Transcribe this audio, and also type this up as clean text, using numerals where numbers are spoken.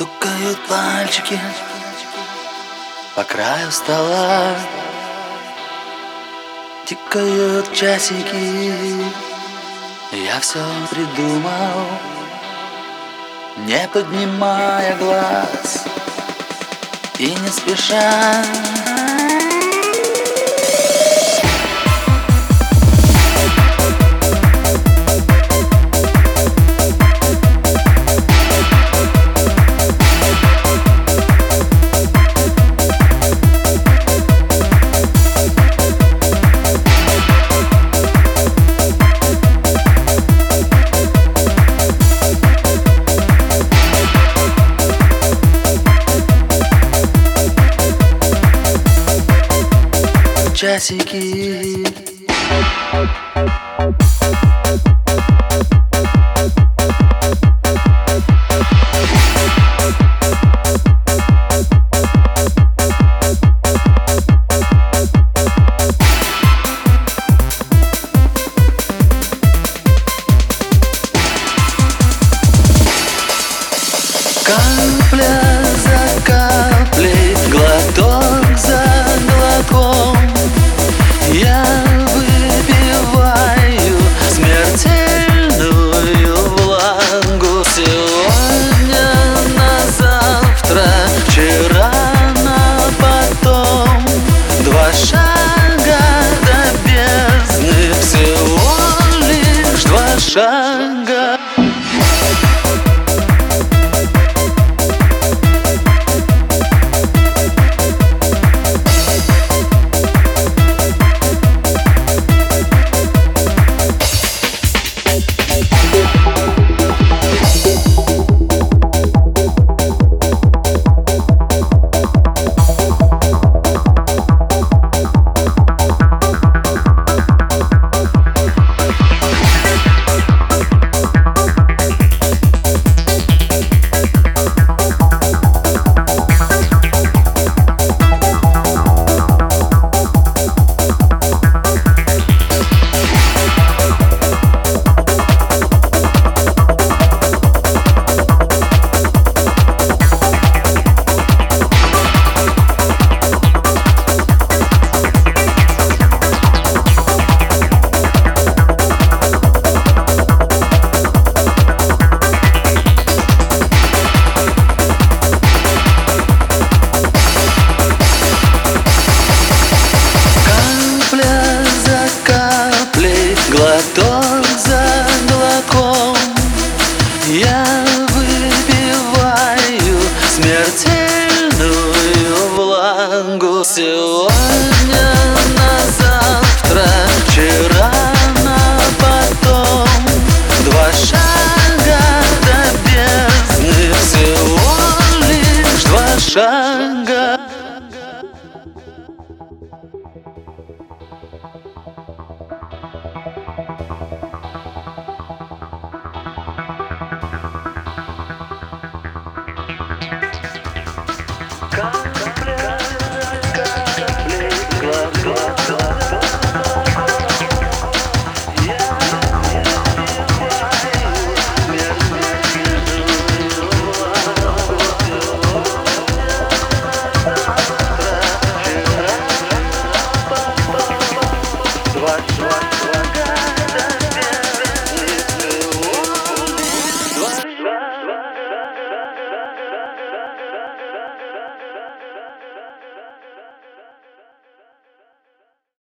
Стукают пальчики по краю стола, тикают часики. Я все придумал, не поднимая глаз и не спеша. Часики. Капля за каплей, глоток за глотком я выпиваю смертельную влагу. Сегодня на завтра, вчера на потом. Два шага до бездны, всего лишь два шага. Глоток